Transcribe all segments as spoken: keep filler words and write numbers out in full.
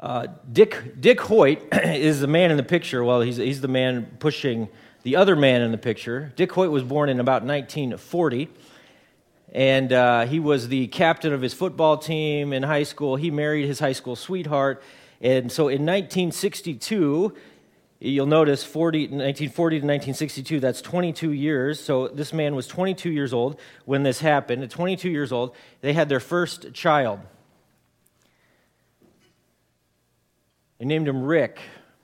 Uh, Dick Dick Hoyt is the man in the picture. Well, he's he's the man pushing the other man in the picture. Dick Hoyt was born in about nineteen forty, and uh, he was the captain of his football team in high school. He married his high school sweetheart, and so in nineteen sixty-two, you'll notice forty, nineteen forty to nineteen sixty-two, that's twenty-two years. So this man was twenty-two years old when this happened. At twenty-two years old, they had their first child. They named him Rick.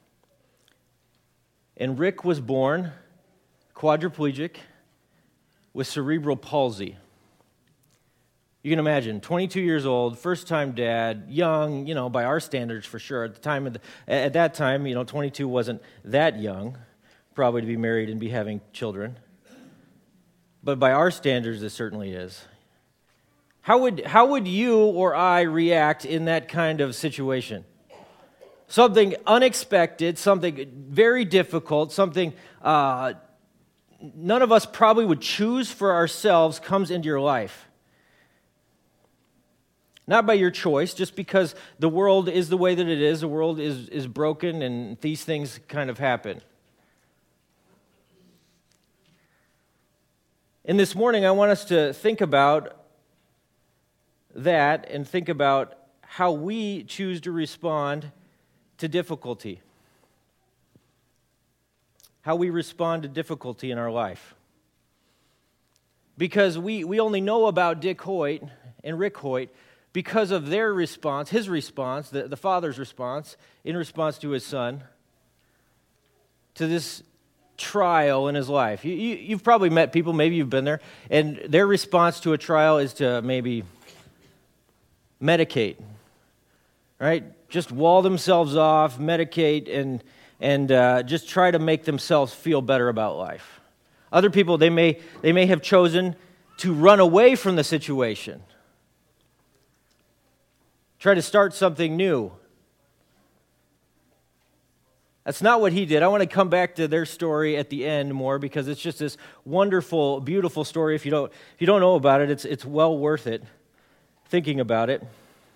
And Rick was born quadriplegic with cerebral palsy. You can imagine, twenty-two years old, first-time dad, young, you know, by our standards for sure. At the time of the, at that time, you know, twenty-two wasn't that young, probably to be married and be having children. But by our standards, it certainly is. How would how would you or I react in that kind of situation? Something unexpected, something very difficult, something uh, none of us probably would choose for ourselves comes into your life. Not by your choice, just because the world is the way that it is. The world is, is broken and these things kind of happen. And this morning I want us to think about that and think about how we choose to respond to difficulty. How we respond to difficulty in our life. Because we, we only know about Dick Hoyt and Rick Hoyt because of their response, his response, the, the father's response, in response to his son, to this trial in his life. You, you, you've probably met people, maybe you've been there, and their response to a trial is to maybe medicate, right? Just wall themselves off, medicate, and and uh, just try to make themselves feel better about life. Other people, they may they may have chosen to run away from the situation. Try to start something new. That's not what he did. I want to come back to their story at the end more because it's just this wonderful, beautiful story. If you don't if you don't know about it, it's it's well worth it thinking about it.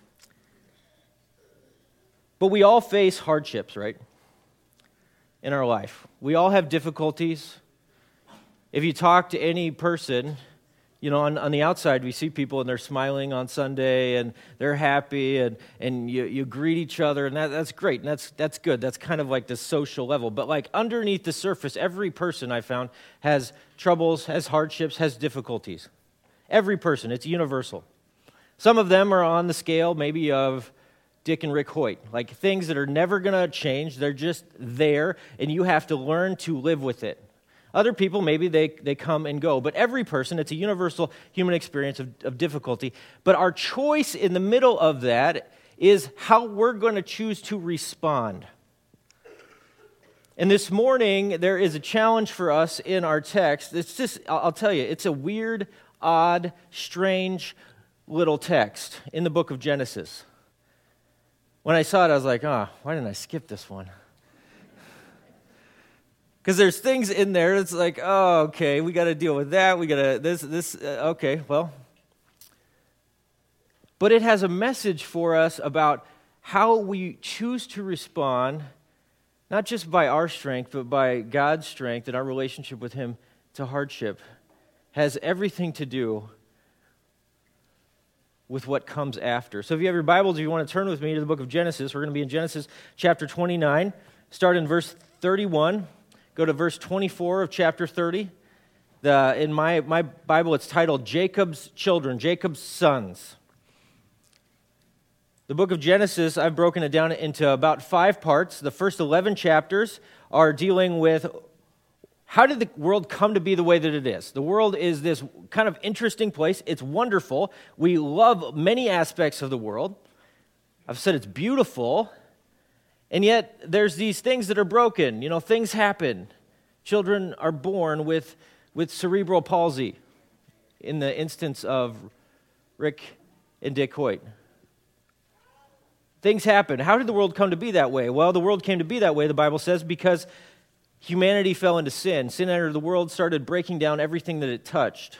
But we all face hardships, right? In our life. We all have difficulties. If you talk to any person, you know, on, on the outside, we see people and they're smiling on Sunday and they're happy and, and you, you greet each other and that, that's great and that's that's good. That's kind of like the social level. But like underneath the surface, every person I found has troubles, has hardships, has difficulties. Every person, it's universal. Some of them are on the scale maybe of Dick and Rick Hoyt, like things that are never going to change. They're just there, and you have to learn to live with it. Other people, maybe they, they come and go, but every person, it's a universal human experience of, of difficulty. But our choice in the middle of that is how we're going to choose to respond. And this morning, there is a challenge for us in our text. It's just, I'll tell you, it's a weird, odd, strange little text in the book of Genesis. When I saw it, I was like, oh, why didn't I skip this one? Because there's things in there that's like, oh, okay, we got to deal with that. We got to, this, this, uh, okay, well. But it has a message for us about how we choose to respond, not just by our strength, but by God's strength and our relationship with Him to hardship. Has everything to do with what comes after. So if you have your Bibles, if you want to turn with me to the book of Genesis, we're going to be in Genesis chapter twenty-nine. Start in verse thirty-one. Go to verse twenty-four of chapter thirty. The, in my, my Bible, it's titled Jacob's Children, Jacob's Sons. The book of Genesis, I've broken it down into about five parts. The first eleven chapters are dealing with how did the world come to be the way that it is? The world is this kind of interesting place. It's wonderful. We love many aspects of the world. I've said it's beautiful. And yet there's these things that are broken. You know, things happen. Children are born with, with cerebral palsy in the instance of Rick and Dick Hoyt. Things happen. How did the world come to be that way? Well, the world came to be that way, the Bible says, because humanity fell into sin. Sin entered the world, started breaking down everything that it touched.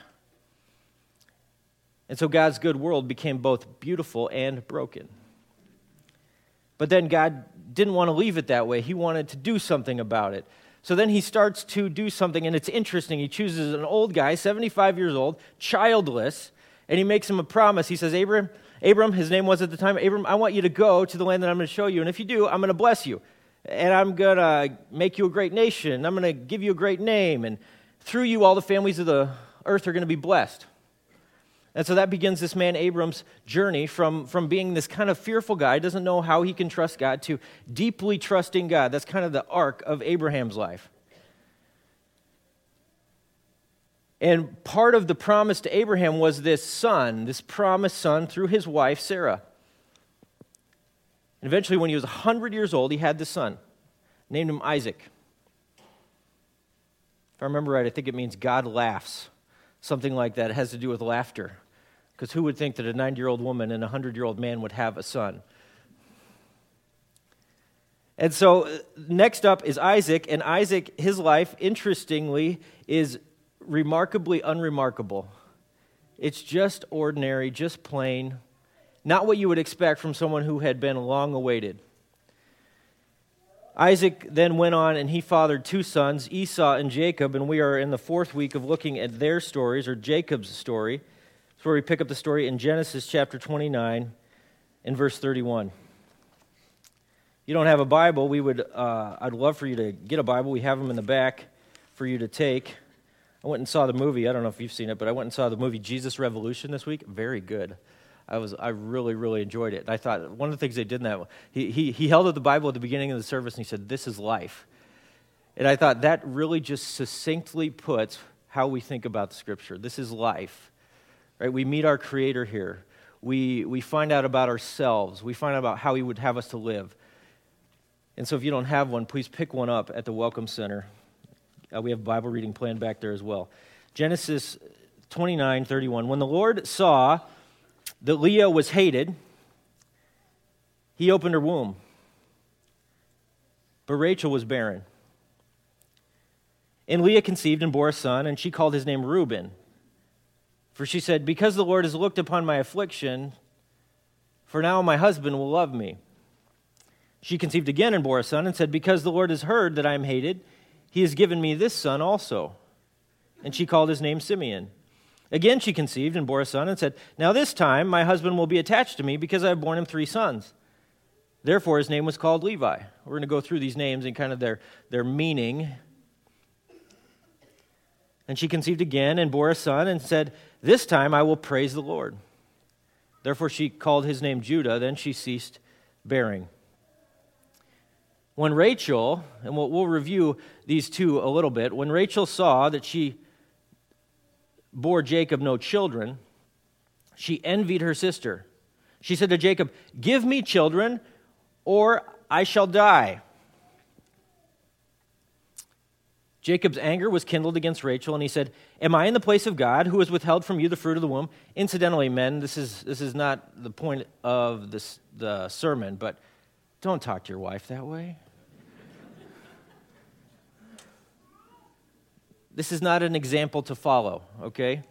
And so God's good world became both beautiful and broken. But then God didn't want to leave it that way. He wanted to do something about it. So then he starts to do something, and it's interesting. He chooses an old guy, seventy-five years old, childless, and he makes him a promise. He says, Abram, Abram, his name was at the time, Abram, I want you to go to the land that I'm going to show you, and if you do, I'm going to bless you, and I'm going to make you a great nation, and I'm going to give you a great name, and through you all the families of the earth are going to be blessed. And so that begins this man Abram's journey from, from being this kind of fearful guy, doesn't know how he can trust God, to deeply trusting God. That's kind of the arc of Abraham's life. And part of the promise to Abraham was this son, this promised son through his wife, Sarah. And eventually, when he was one hundred years old, he had this son, named him Isaac. If I remember right, I think it means God laughs. Something like that. It has to do with laughter. Because who would think that a ninety-year-old woman and a hundred-year-old man would have a son? And so next up is Isaac. And Isaac, his life, interestingly, is remarkably unremarkable. It's just ordinary, just plain. Not what you would expect from someone who had been long awaited. Isaac then went on and he fathered two sons, Esau and Jacob, and we are in the fourth week of looking at their stories, or Jacob's story. That's where we pick up the story in Genesis chapter twenty-nine and verse thirty-one. If you don't have a Bible, we would, uh, I'd love for you to get a Bible. We have them in the back for you to take. I went and saw the movie. I don't know if you've seen it, but I went and saw the movie Jesus Revolution this week. Very good. I was I really, really enjoyed it. I thought one of the things they did in that, he, he, he held up the Bible at the beginning of the service and he said, "This is life." And I thought that really just succinctly puts how we think about the Scripture. This is life, right? We meet our Creator here. We, we find out about ourselves. We find out about how He would have us to live. And so if you don't have one, please pick one up at the Welcome Center. Uh, we have Bible reading planned back there as well. Genesis twenty-nine thirty-one. When the Lord saw that Leah was hated, He opened her womb. But Rachel was barren. And Leah conceived and bore a son, and she called his name Reuben. For she said, "Because the Lord has looked upon my affliction, for now my husband will love me." She conceived again and bore a son, and said, "Because the Lord has heard that I am hated, He has given me this son also." And she called his name Simeon. Again she conceived and bore a son and said, "Now this time my husband will be attached to me because I have borne him three sons." Therefore his name was called Levi. We're going to go through these names and kind of their, their meaning. And she conceived again and bore a son and said, "This time I will praise the Lord." Therefore she called his name Judah. Then she ceased bearing. When Rachel, and we'll, we'll review these two a little bit, when Rachel saw that she bore Jacob no children, she envied her sister. She said to Jacob, "Give me children, or I shall die." Jacob's anger was kindled against Rachel, and he said, "Am I in the place of God, who has withheld from you the fruit of the womb?" Incidentally, men, this is this is not the point of this the sermon, but don't talk to your wife that way. This is not an example to follow, okay?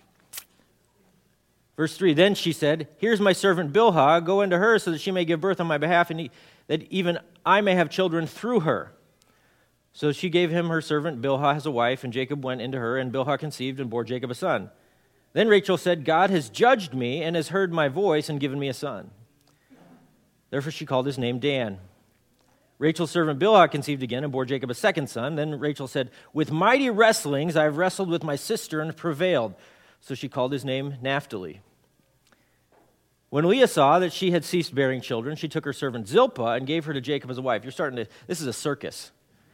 Verse three, then she said, "Here's my servant Bilhah, go into her so that she may give birth on my behalf, and he, that even I may have children through her." So she gave him her servant Bilhah as a wife, and Jacob went into her, and Bilhah conceived and bore Jacob a son. Then Rachel said, "God has judged me and has heard my voice and given me a son." Therefore she called his name Dan. Rachel's servant Bilhah conceived again and bore Jacob a second son. Then Rachel said, "With mighty wrestlings I have wrestled with my sister and prevailed." So she called his name Naphtali. When Leah saw that she had ceased bearing children, she took her servant Zilpah and gave her to Jacob as a wife. You're starting to, this is a circus.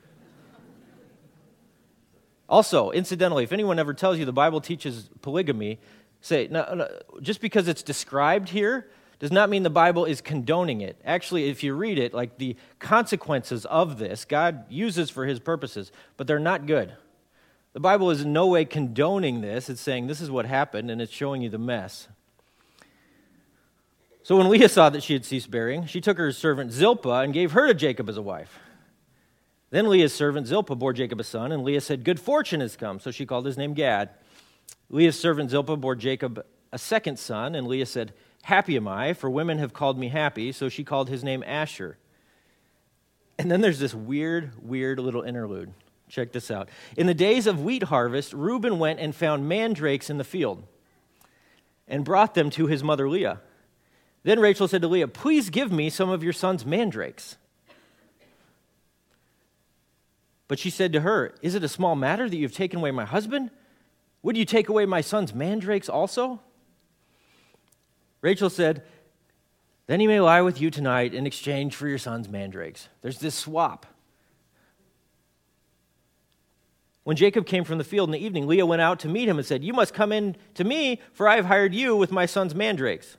Also, incidentally, if anyone ever tells you the Bible teaches polygamy, say, no, no, just because it's described here does not mean the Bible is condoning it. Actually, if you read it, like the consequences of this, God uses for His purposes, but they're not good. The Bible is in no way condoning this. It's saying this is what happened, and it's showing you the mess. So when Leah saw that she had ceased bearing, she took her servant Zilpah and gave her to Jacob as a wife. Then Leah's servant Zilpah bore Jacob a son, and Leah said, "Good fortune has come." So she called his name Gad. Leah's servant Zilpah bore Jacob a second son, and Leah said, Happy am I, for women have called me happy, so she called his name Asher. And then there's this weird, weird little interlude. Check this out. In the days of wheat harvest, Reuben went and found mandrakes in the field and brought them to his mother Leah. Then Rachel said to Leah, "Please give me some of your son's mandrakes." But she said to her, "Is it a small matter that you have taken away my husband? Would you take away my son's mandrakes also?" Rachel said, "Then he may lie with you tonight in exchange for your son's mandrakes." There's this swap. When Jacob came from the field in the evening, Leah went out to meet him and said, "You must come in to me, for I have hired you with my son's mandrakes."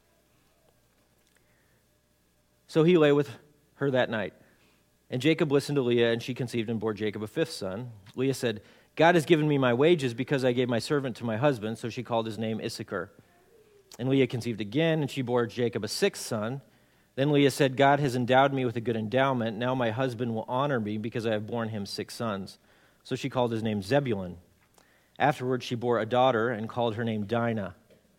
So he lay with her that night. And Jacob listened to Leah, and she conceived and bore Jacob a fifth son. Leah said, "God has given me my wages because I gave my servant to my husband," so she called his name Issachar. And Leah conceived again, and she bore Jacob a sixth son. Then Leah said, "God has endowed me with a good endowment. Now my husband will honor me because I have borne him six sons." So she called his name Zebulun. Afterwards she bore a daughter and called her name Dinah.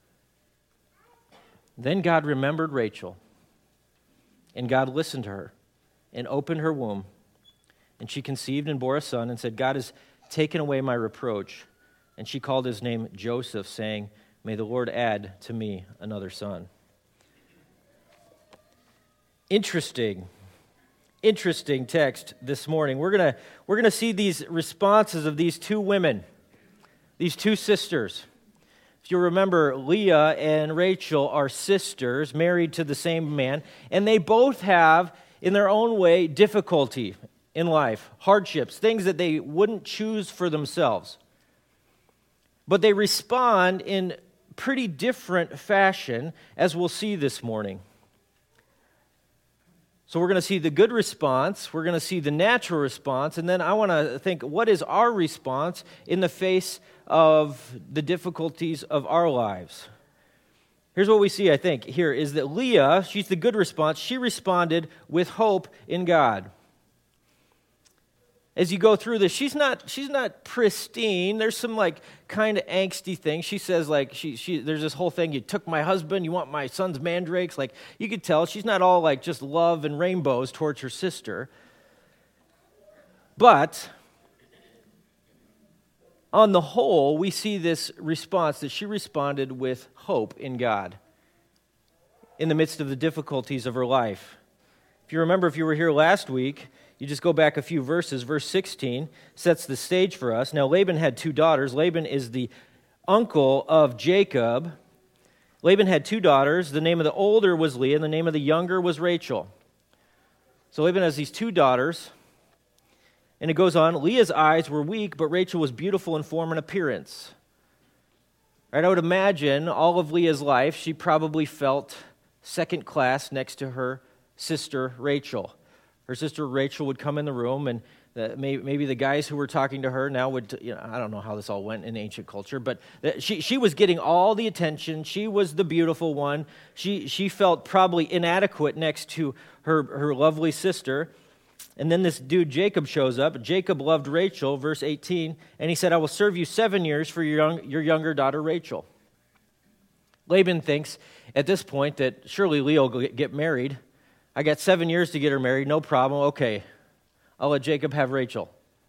Then God remembered Rachel, and God listened to her and opened her womb. And she conceived and bore a son and said, "God has taken away my reproach." And she called his name Joseph, saying, "May the Lord add to me another son." Interesting, interesting text this morning. We're gonna we're gonna see these responses of these two women, these two sisters. If you remember, Leah and Rachel are sisters, married to the same man, and they both have, in their own way, difficulty in life, hardships, things that they wouldn't choose for themselves. But they respond in pretty different fashion, as we'll see this morning. So we're going to see the good response, we're going to see the natural response, and then I want to think, what is our response in the face of the difficulties of our lives? Here's what we see, I think, here, is that Leah, she's the good response, she responded with hope in God. As you go through this, she's not she's not pristine. There's some like kind of angsty things. She says like she she there's this whole thing, you took my husband, you want my son's mandrakes. Like you could tell she's not all like just love and rainbows towards her sister. But on the whole, we see this response that she responded with hope in God in the midst of the difficulties of her life. If you remember, if you were here last week, you just go back a few verses. Verse sixteen sets the stage for us. Now, Laban had two daughters. Laban is the uncle of Jacob. Laban had two daughters. The name of the older was Leah, and the name of the younger was Rachel. So Laban has these two daughters. And it goes on, Leah's eyes were weak, but Rachel was beautiful in form and appearance. Right, I would imagine all of Leah's life, she probably felt second class next to her sister Rachel. Her sister Rachel would come in the room, and the, maybe, maybe the guys who were talking to her now would, you know, I don't know how this all went in ancient culture, but she she was getting all the attention. She was the beautiful one. She she felt probably inadequate next to her, her lovely sister. And then this dude Jacob shows up. Jacob loved Rachel, verse eighteen, and he said, "I will serve you seven years for your young, your younger daughter Rachel." Laban thinks at this point that surely Leah will get married. I got seven years to get her married, no problem. Okay, I'll let Jacob have Rachel.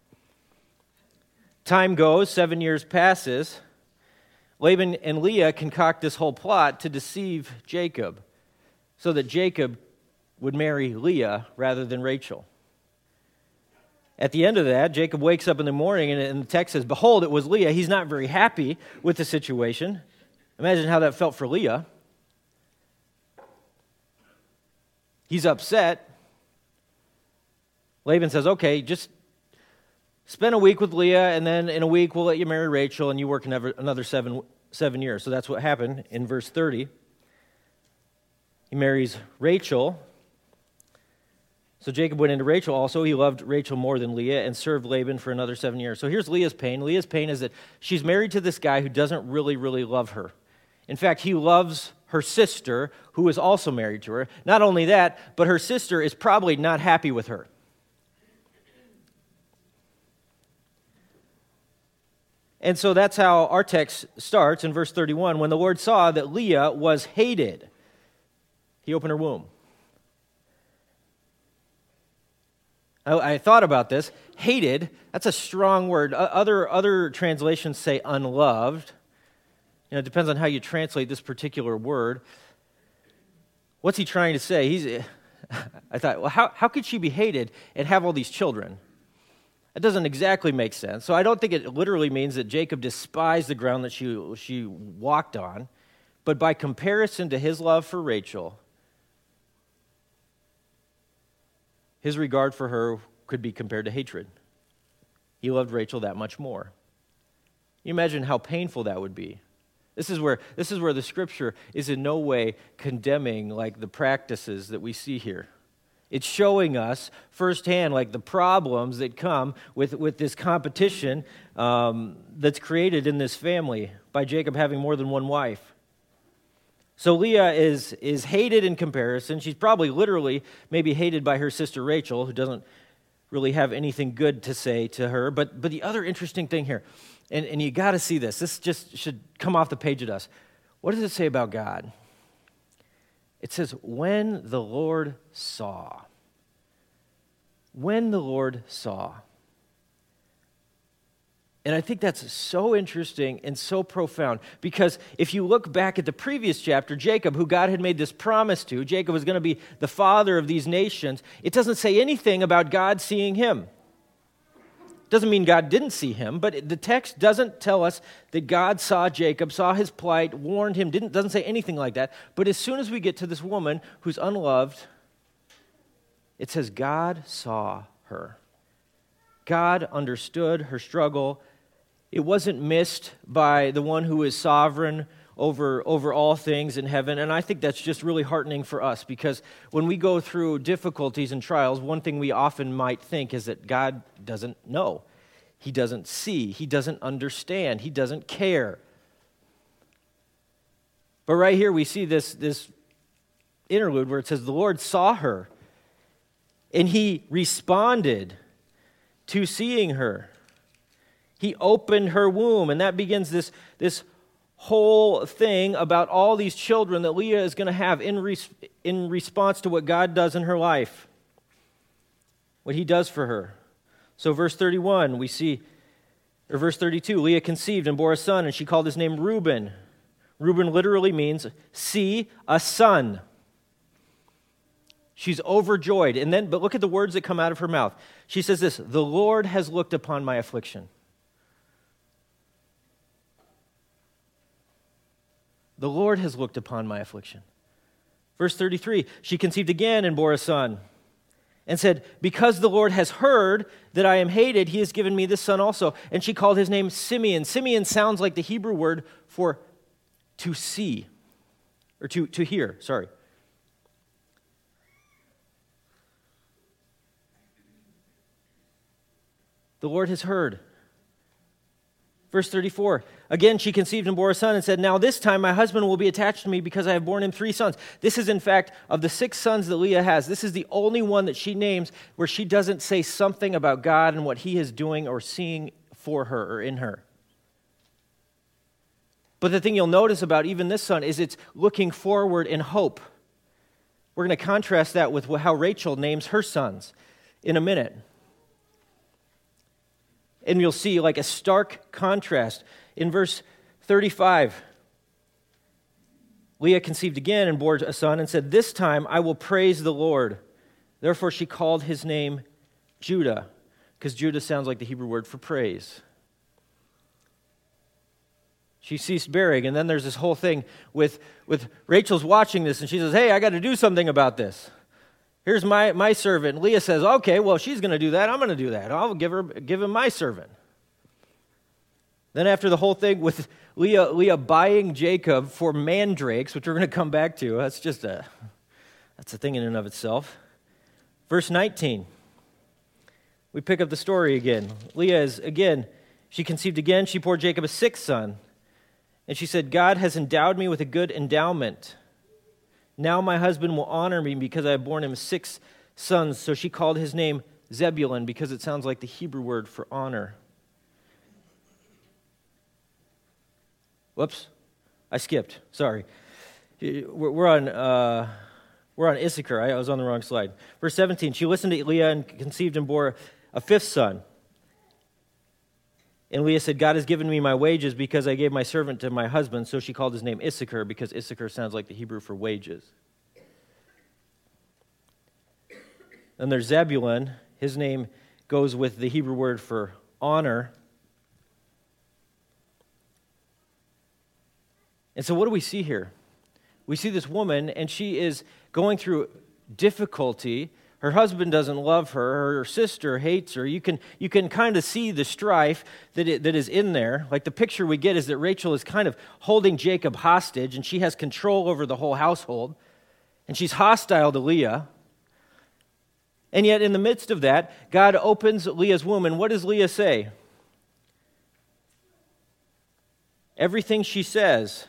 Time goes, seven years passes. Laban and Leah concoct this whole plot to deceive Jacob so that Jacob would marry Leah rather than Rachel. At the end of that, Jacob wakes up in the morning and the text says, "Behold, it was Leah." He's not very happy with the situation. Imagine how that felt for Leah. He's upset. Laban says, "Okay, just spend a week with Leah, and then in a week we'll let you marry Rachel, and you work another seven, seven years." So that's what happened in verse thirty. He marries Rachel. So Jacob went into Rachel also. He loved Rachel more than Leah and served Laban for another seven years. So here's Leah's pain. Leah's pain is that she's married to this guy who doesn't really, really love her. In fact, he loves her sister, who is also married to her. Not only that, but her sister is probably not happy with her. And so that's how our text starts in verse thirty-one. When the Lord saw that Leah was hated, he opened her womb. I, I thought about this. Hated, that's a strong word. Other, other translations say unloved. You know, it depends on how you translate this particular word. What's he trying to say? He's. I thought, well, how, how could she be hated and have all these children? That doesn't exactly make sense. So I don't think it literally means that Jacob despised the ground that she, she walked on. But by comparison to his love for Rachel, his regard for her could be compared to hatred. He loved Rachel that much more. You imagine how painful that would be. This is where this is where the scripture is in no way condemning like the practices that we see here. It's showing us firsthand like the problems that come with, with this competition um, that's created in this family by Jacob having more than one wife. So Leah is, is hated in comparison. She's probably literally maybe hated by her sister Rachel, who doesn't really have anything good to say to her. But, but the other interesting thing here, and, and you got to see this. This just should come off the page at us. What does it say about God? It says, when the Lord saw. When the Lord saw. And I think that's so interesting and so profound, because if you look back at the previous chapter, Jacob, who God had made this promise to, Jacob was going to be the father of these nations, it doesn't say anything about God seeing him. Doesn't mean God didn't see him, but the text doesn't tell us that God saw Jacob, saw his plight, warned him, didn't doesn't say anything like that. But as soon as we get to this woman who's unloved, it says God saw her. God understood her struggle. It wasn't missed by the one who is sovereign over, over all things in heaven. And I think that's just really heartening for us, because when we go through difficulties and trials, one thing we often might think is that God doesn't know. He doesn't see. He doesn't understand. He doesn't care. But right here we see this, this interlude where it says the Lord saw her and he responded to seeing her. He opened her womb, and that begins this, this whole thing about all these children that Leah is going to have in, res- in response to what God does in her life, what he does for her. So verse thirty-one, we see, or verse thirty-two, Leah conceived and bore a son, and she called his name Reuben. Reuben literally means, see, a son. She's overjoyed. And then, but look at the words that come out of her mouth. She says this, the Lord has looked upon my affliction. The Lord has looked upon my affliction. Verse thirty-three, she conceived again and bore a son and said, because the Lord has heard that I am hated, he has given me this son also. And she called his name Simeon. Simeon sounds like the Hebrew word for to see, or to, to hear, sorry. The Lord has heard. Verse thirty-four, again she conceived and bore a son and said, now this time my husband will be attached to me because I have borne him three sons. This is in fact, of the six sons that Leah has, this is the only one that she names where she doesn't say something about God and what he is doing or seeing for her or in her. But the thing you'll notice about even this son is it's looking forward in hope. We're going to contrast that with how Rachel names her sons in a minute. And you'll see like a stark contrast. In verse thirty-five, Leah conceived again and bore a son and said, this time I will praise the Lord. Therefore she called his name Judah, because Judah sounds like the Hebrew word for praise. She ceased bearing, and then there's this whole thing with, with Rachel's watching this, and she says, hey, I got to do something about this. Here's my, my servant. And Leah says, okay, well, she's going to do that. I'm going to do that. I'll give her give him my servant. Then after the whole thing with Leah, Leah buying Jacob for mandrakes, which we're going to come back to, that's just a, that's a thing in and of itself. Verse nineteen, we pick up the story again. Leah is, again, she conceived again. She bore Jacob a sixth son. And she said, God has endowed me with a good endowment. Now my husband will honor me because I have borne him six sons. So she called his name Zebulun because it sounds like the Hebrew word for honor. Whoops, I skipped. Sorry. We're on uh, we're on Issachar. I was on the wrong slide. Verse seventeen, she listened to Leah and conceived and bore a fifth son. And Leah said, God has given me my wages because I gave my servant to my husband. So she called his name Issachar because Issachar sounds like the Hebrew for wages. And there's Zebulun. His name goes with the Hebrew word for honor. And so what do we see here? We see this woman, and she is going through difficulty. Her husband doesn't love her. Her sister hates her. You can you can kind of see the strife that it, that is in there. Like the picture we get is that Rachel is kind of holding Jacob hostage, and she has control over the whole household. And she's hostile to Leah. And yet in the midst of that, God opens Leah's womb, and what does Leah say? Everything she says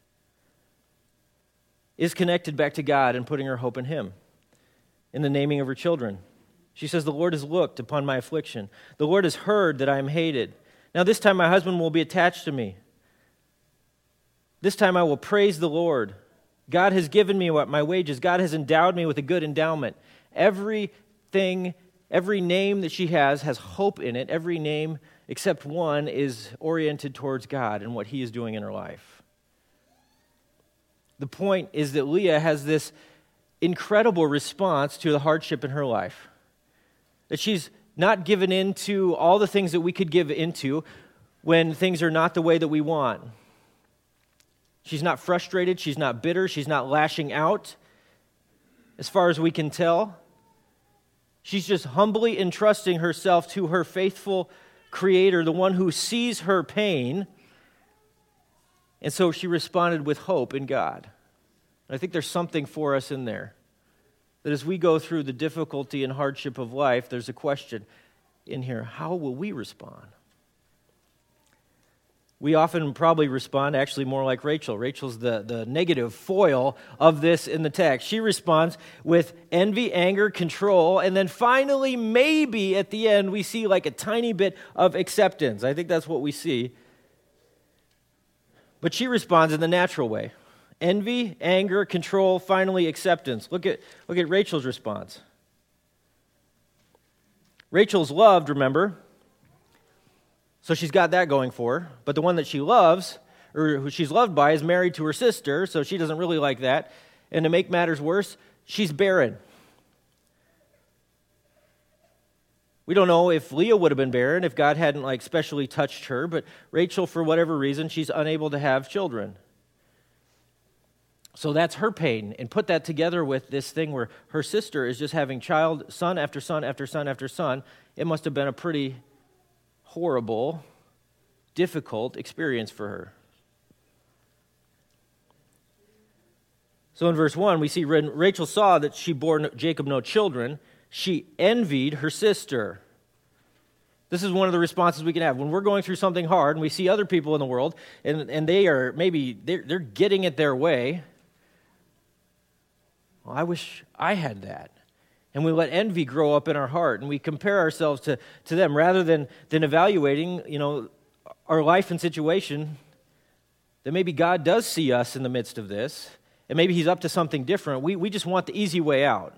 is connected back to God and putting her hope in Him. In the naming of her children. She says, the Lord has looked upon my affliction. The Lord has heard that I am hated. Now this time my husband will be attached to me. This time I will praise the Lord. God has given me what my wages. God has endowed me with a good endowment. Everything, every name that she has has hope in it. Every name except one is oriented towards God and what He is doing in her life. The point is that Leah has this incredible response to the hardship in her life. That she's not given in to all the things that we could give into when things are not the way that we want. She's not frustrated, she's not bitter, she's not lashing out, as far as we can tell. She's just humbly entrusting herself to her faithful Creator, the one who sees her pain. And so she responded with hope in God. I think there's something for us in there. That as we go through the difficulty and hardship of life, there's a question in here. How will we respond? We often probably respond actually more like Rachel. Rachel's the, the negative foil of this in the text. She responds with envy, anger, control, and then finally, maybe at the end, we see like a tiny bit of acceptance. I think that's what we see. But she responds in the natural way. Envy, anger, control, finally acceptance. Look at, look at Rachel's response. Rachel's loved, remember, so she's got that going for her. But the one that she loves, or who she's loved by, is married to her sister, so she doesn't really like that. And to make matters worse, she's barren. We don't know if Leah would have been barren if God hadn't like specially touched her, but Rachel, for whatever reason, she's unable to have children. So that's her pain, and put that together with this thing where her sister is just having child, son after son after son after son. It must have been a pretty horrible, difficult experience for her. So in verse one, we see when Rachel saw that she bore Jacob no children, she envied her sister. This is one of the responses we can have. When we're going through something hard and we see other people in the world, and, and they are maybe, they're, they're getting it their way, well, I wish I had that. And we let envy grow up in our heart, and we compare ourselves to, to them rather than, than evaluating, you know, our life and situation, that maybe God does see us in the midst of this, and maybe He's up to something different. We, we just want the easy way out.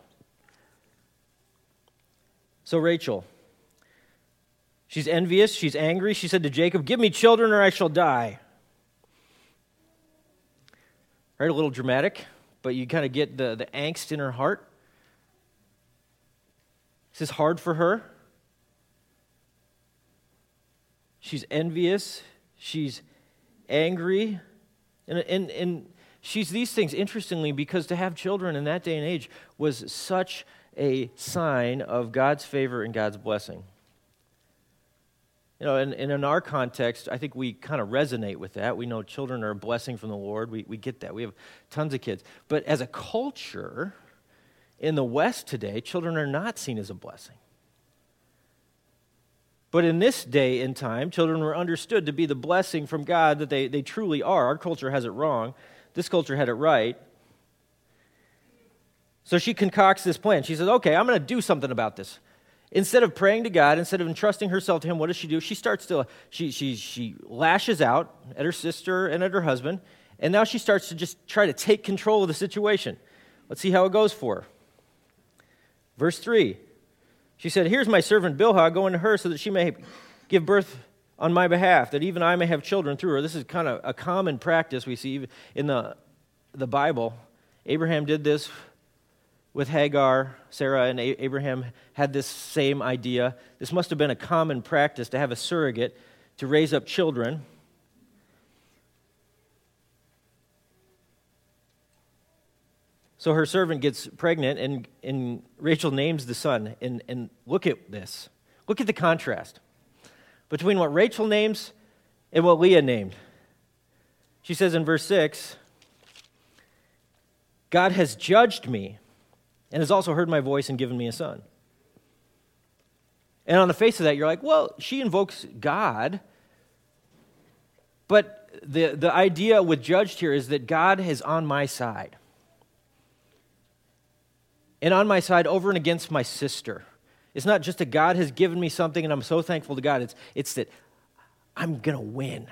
So Rachel, she's envious, she's angry. She said to Jacob, give me children or I shall die. Right, a little dramatic, but you kind of get the, the angst in her heart. This is hard for her. She's envious. She's angry. And, and, and she's these things, interestingly, because to have children in that day and age was such a sign of God's favor and God's blessing. You know, and, and in our context, I think we kind of resonate with that. We know children are a blessing from the Lord. We, we get that. We have tons of kids. But as a culture, in the West today, children are not seen as a blessing. But in this day and time, children were understood to be the blessing from God that they, they truly are. Our culture has it wrong. This culture had it right. So she concocts this plan. She says, okay, I'm going to do something about this. Instead of praying to God, instead of entrusting herself to him, what does she do? She starts to, she, she, she lashes out at her sister and at her husband, and now she starts to just try to take control of the situation. Let's see how it goes for her. Verse three, she said, here's my servant Bilhah, go into her so that she may give birth on my behalf, that even I may have children through her. This is kind of a common practice we see in the, the Bible. Abraham did this with Hagar. Sarah and Abraham had this same idea. This must have been a common practice to have a surrogate to raise up children. So her servant gets pregnant, and, and Rachel names the son. And, and look at this. Look at the contrast between what Rachel names and what Leah named. She says in verse six, God has judged me and has also heard my voice and given me a son. And on the face of that, you're like, well, she invokes God. But the, the idea with judged here is that God is on my side. And on my side over and against my sister. It's not just that God has given me something and I'm so thankful to God. It's, it's that I'm going to win.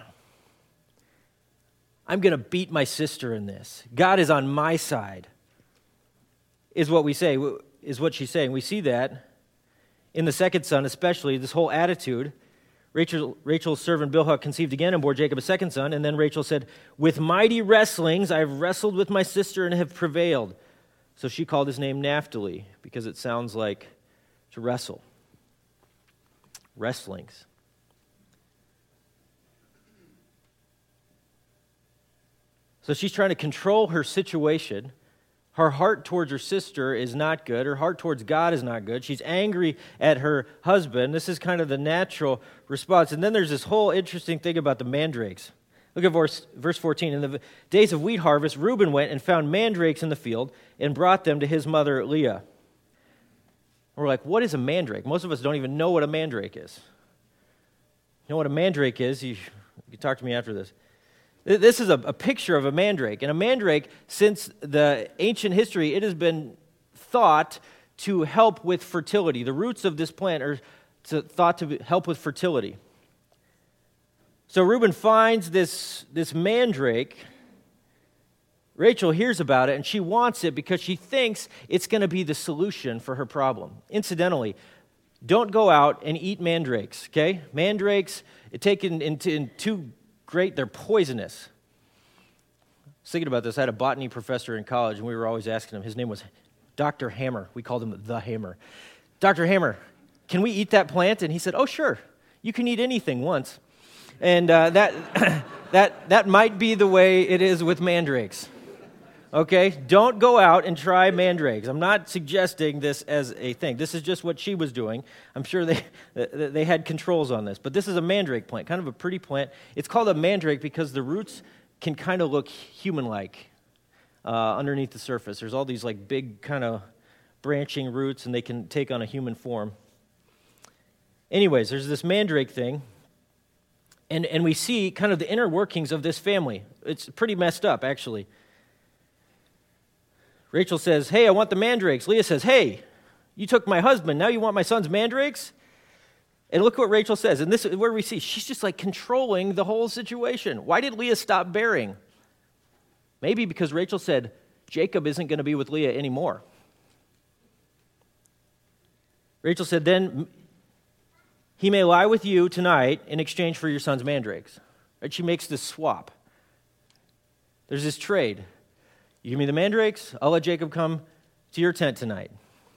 I'm going to beat my sister in this. God is on my side, is what we say, is what she's saying. We see that in the second son, especially, this whole attitude. Rachel, Rachel's servant Bilhah conceived again and bore Jacob a second son. And then Rachel said, with mighty wrestlings I have wrestled with my sister and have prevailed. So she called his name Naphtali, because it sounds like to wrestle. Wrestlings. So she's trying to control her situation. Her heart towards her sister is not good. Her heart towards God is not good. She's angry at her husband. This is kind of the natural response. And then there's this whole interesting thing about the mandrakes. Look at verse, verse fourteen. In the days of wheat harvest, Reuben went and found mandrakes in the field and brought them to his mother Leah. We're like, what is a mandrake? Most of us don't even know what a mandrake is. You know what a mandrake is? You, you can talk to me after this. This is a, a picture of a mandrake. And a mandrake, since the ancient history, it has been thought to help with fertility. The roots of this plant are to, thought to help with fertility. So Reuben finds this, this mandrake. Rachel hears about it, and she wants it because she thinks it's going to be the solution for her problem. Incidentally, don't go out and eat mandrakes, okay? Mandrakes, taken into in two great, they're poisonous. I was thinking about this. I had a botany professor in college, and we were always asking him. His name was Doctor Hammer. We called him the Hammer. Doctor Hammer, can we eat that plant? And he said, oh, sure. You can eat anything once. And uh, that, that, that might be the way it is with mandrakes. Okay? Don't go out and try mandrakes. I'm not suggesting this as a thing. This is just what she was doing. I'm sure they they had controls on this. But this is a mandrake plant, kind of a pretty plant. It's called a mandrake because the roots can kind of look human-like uh, underneath the surface. There's all these like big kind of branching roots, and they can take on a human form. Anyways, there's this mandrake thing. And and we see kind of the inner workings of this family. It's pretty messed up, actually. Rachel says, hey, I want the mandrakes. Leah says, hey, you took my husband. Now you want my son's mandrakes? And look what Rachel says. And this is where we see she's just like controlling the whole situation. Why did Leah stop bearing? Maybe because Rachel said, Jacob isn't going to be with Leah anymore. Rachel said, then he may lie with you tonight in exchange for your son's mandrakes. Right? She makes this swap. There's this trade. You give me the mandrakes, I'll let Jacob come to your tent tonight.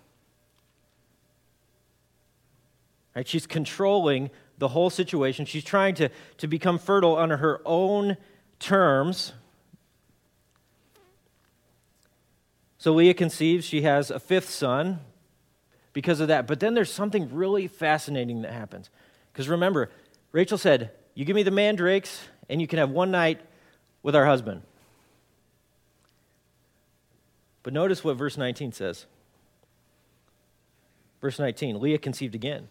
Right? She's controlling the whole situation. She's trying to, to become fertile on her own terms. So Leah conceives. She has a fifth son because of that. But then there's something really fascinating that happens. Because remember, Rachel said, you give me the mandrakes and you can have one night with our husband. But notice what verse nineteen says. Verse nineteen, Leah conceived again.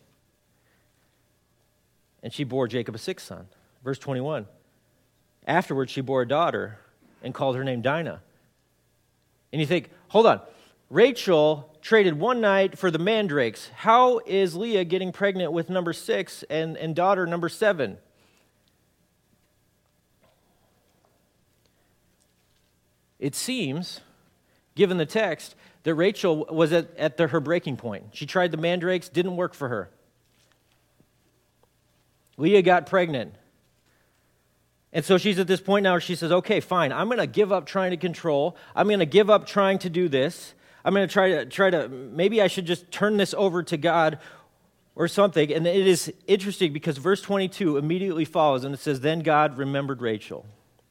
And she bore Jacob a sixth son. Verse twenty-one, afterwards she bore a daughter and called her name Dinah. And you think, hold on, Rachel traded one night for the mandrakes. How is Leah getting pregnant with number six and, and daughter number seven? It seems, given the text, that Rachel was at, at the, her breaking point. She tried the mandrakes, didn't work for her. Leah got pregnant. And so she's at this point now where she says, okay, fine, I'm going to give up trying to control. I'm going to give up trying to do this. I'm going to try to, try to, maybe I should just turn this over to God or something. And it is interesting because verse twenty-two immediately follows, and it says, then God remembered Rachel.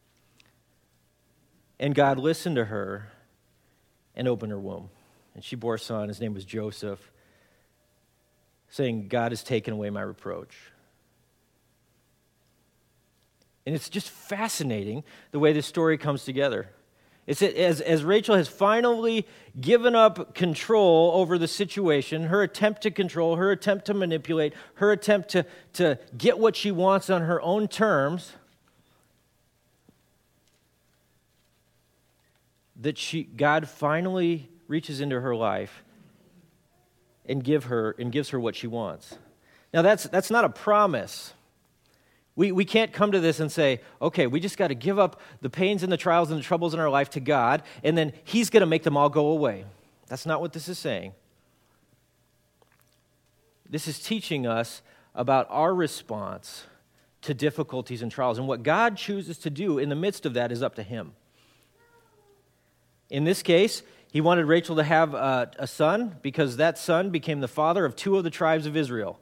And God listened to her and opened her womb. And she bore a son, his name was Joseph, saying, God has taken away my reproach. And it's just fascinating the way this story comes together. It's as, as Rachel has finally given up control over the situation, her attempt to control, her attempt to manipulate, her attempt to, to get what she wants on her own terms, that she God finally reaches into her life and give her and gives her what she wants. Now that's that's not a promise. We we can't come to this and say, okay, we just got to give up the pains and the trials and the troubles in our life to God, and then He's going to make them all go away. That's not what this is saying. This is teaching us about our response to difficulties and trials, and what God chooses to do in the midst of that is up to Him. In this case, He wanted Rachel to have a, a son because that son became the father of two of the tribes of Israel.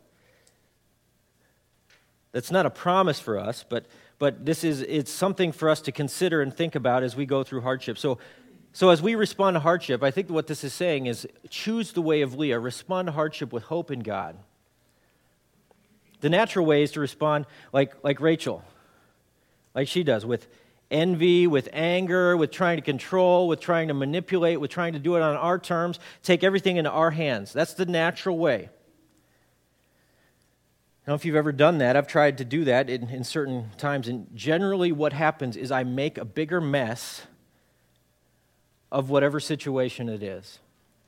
That's not a promise for us, but but this is it's something for us to consider and think about as we go through hardship. So, so as we respond to hardship, I think what this is saying is choose the way of Leah. Respond to hardship with hope in God. The natural way is to respond like like Rachel, like she does, with envy, with anger, with trying to control, with trying to manipulate, with trying to do it on our terms, take everything into our hands. That's the natural way. I don't know if you've ever done that. I've tried to do that in, in certain times, and generally what happens is I make a bigger mess of whatever situation it is.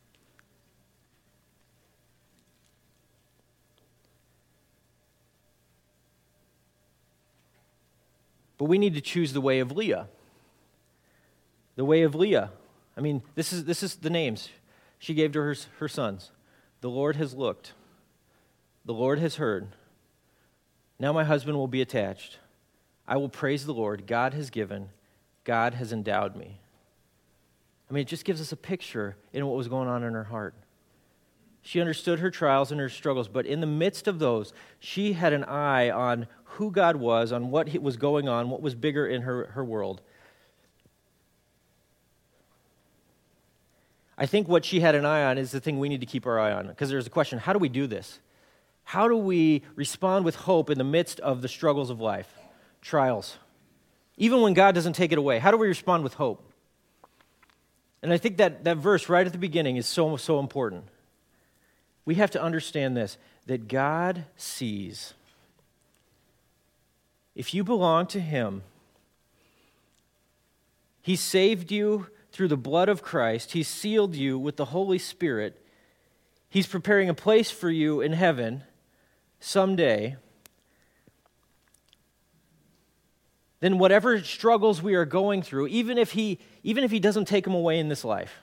But we need to choose the way of Leah. The way of Leah. I mean, this is this is the names she gave to her, her sons. The Lord has looked. The Lord has heard. Now my husband will be attached. I will praise the Lord. God has given. God has endowed me. I mean, it just gives us a picture in what was going on in her heart. She understood her trials and her struggles, but in the midst of those, she had an eye on who God was, on what was going on, what was bigger in her, her world. I think what she had an eye on is the thing we need to keep our eye on, because there's a question, how do we do this? How do we respond with hope in the midst of the struggles of life, trials? Even when God doesn't take it away, how do we respond with hope? And I think that, that verse right at the beginning is so, so important. We have to understand this, that God sees. If you belong to Him, He saved you through the blood of Christ. He sealed you with the Holy Spirit. He's preparing a place for you in heaven someday. Then whatever struggles we are going through, even if he, even if he doesn't take them away in this life,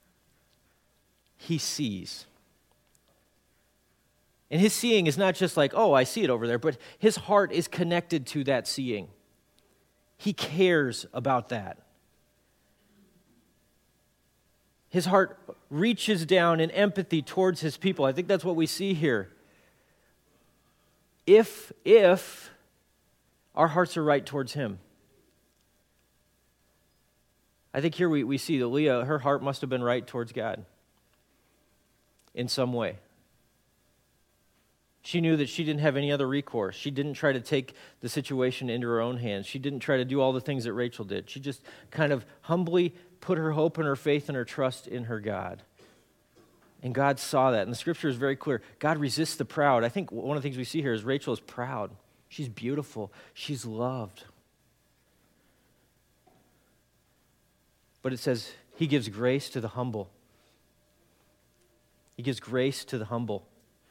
He sees. And His seeing is not just like, oh, I see it over there, but His heart is connected to that seeing. He cares about that. His heart reaches down in empathy towards His people. I think that's what we see here. If, if our hearts are right towards Him. I think here we, we see that Leah, her heart must have been right towards God in some way. She knew that she didn't have any other recourse. She didn't try to take the situation into her own hands. She didn't try to do all the things that Rachel did. She just kind of humbly put her hope and her faith and her trust in her God. And God saw that. And the scripture is very clear. God resists the proud. I think one of the things we see here is Rachel is proud. She's beautiful. She's loved. But it says He gives grace to the humble. He gives grace to the humble.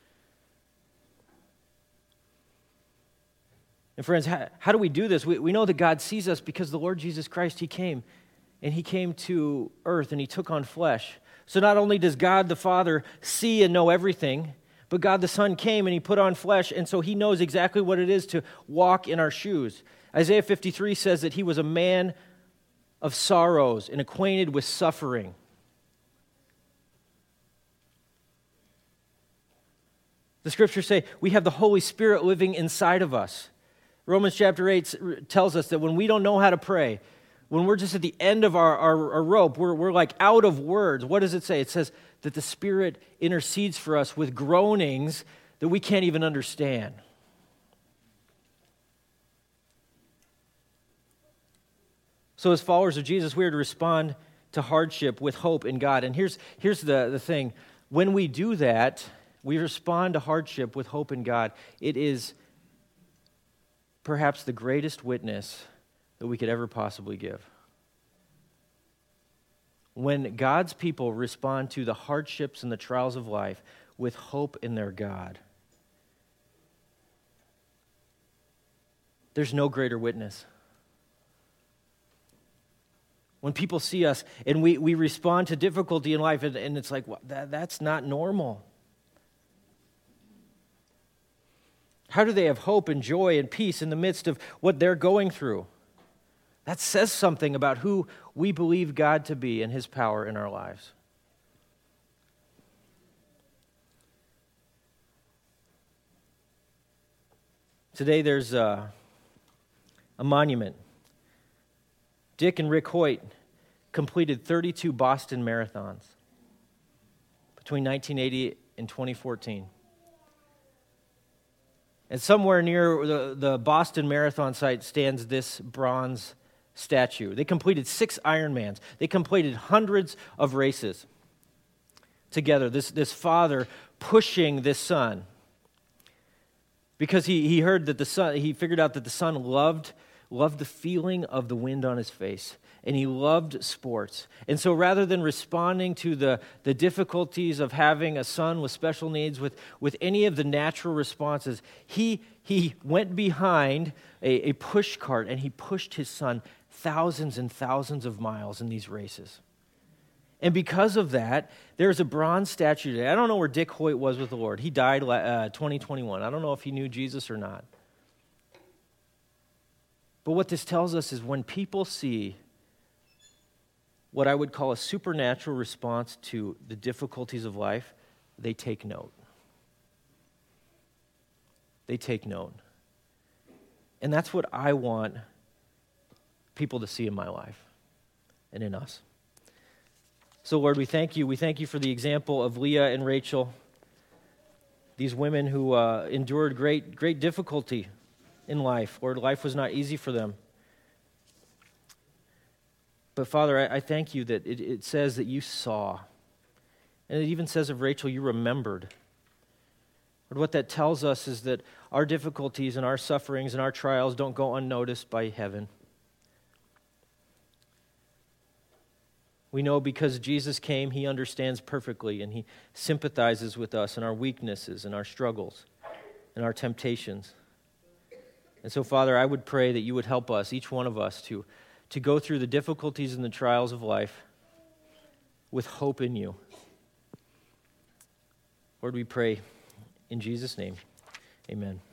And friends, how, how do we do this? We, we know that God sees us because the Lord Jesus Christ, He came, and He came to earth, and He took on flesh. So not only does God the Father see and know everything, but God the Son came and He put on flesh, and so He knows exactly what it is to walk in our shoes. Isaiah fifty-three says that He was a man of sorrows and acquainted with suffering. The scriptures say we have the Holy Spirit living inside of us. Romans chapter eight tells us that when we don't know how to pray, when we're just at the end of our, our, our rope, we're, we're like out of words. What does it say? It says that the Spirit intercedes for us with groanings that we can't even understand. So as followers of Jesus, we are to respond to hardship with hope in God. And here's, here's the, the thing. When we do that, we respond to hardship with hope in God. It is perhaps the greatest witness that we could ever possibly give. When God's people respond to the hardships and the trials of life with hope in their God, there's no greater witness. When people see us and we, we respond to difficulty in life, and, and it's like, well, that, that's not normal. How do they have hope and joy and peace in the midst of what they're going through? That says something about who we believe God to be and His power in our lives. Today there's a, a monument. Dick and Rick Hoyt completed thirty-two Boston marathons between nineteen eighty and twenty fourteen. And somewhere near the, the Boston Marathon site stands this bronze statue. They completed six Ironmans. They completed hundreds of races together. This, this father pushing this son because he, he heard that the son, he figured out that the son loved, loved the feeling of the wind on his face. And he loved sports. And so rather than responding to the, the difficulties of having a son with special needs with, with any of the natural responses, he, he went behind a, a push cart and he pushed his son thousands and thousands of miles in these races. And because of that, there's a bronze statue today. I don't know where Dick Hoyt was with the Lord. He died uh, twenty twenty-one. I don't know if he knew Jesus or not. But what this tells us is when people see what I would call a supernatural response to the difficulties of life, they take note. They take note. And that's what I want people to see in my life and in us. So, Lord, we thank you. We thank you for the example of Leah and Rachel, these women who uh, endured great, great difficulty in life. Lord, life was not easy for them. But Father, I, I thank you that it, it says that you saw. And it even says of Rachel, you remembered. Lord, what that tells us is that our difficulties and our sufferings and our trials don't go unnoticed by heaven. We know because Jesus came, He understands perfectly and He sympathizes with us in our weaknesses and our struggles and our temptations. And so, Father, I would pray that you would help us, each one of us, to to go through the difficulties and the trials of life with hope in you. Lord, we pray in Jesus' name, amen.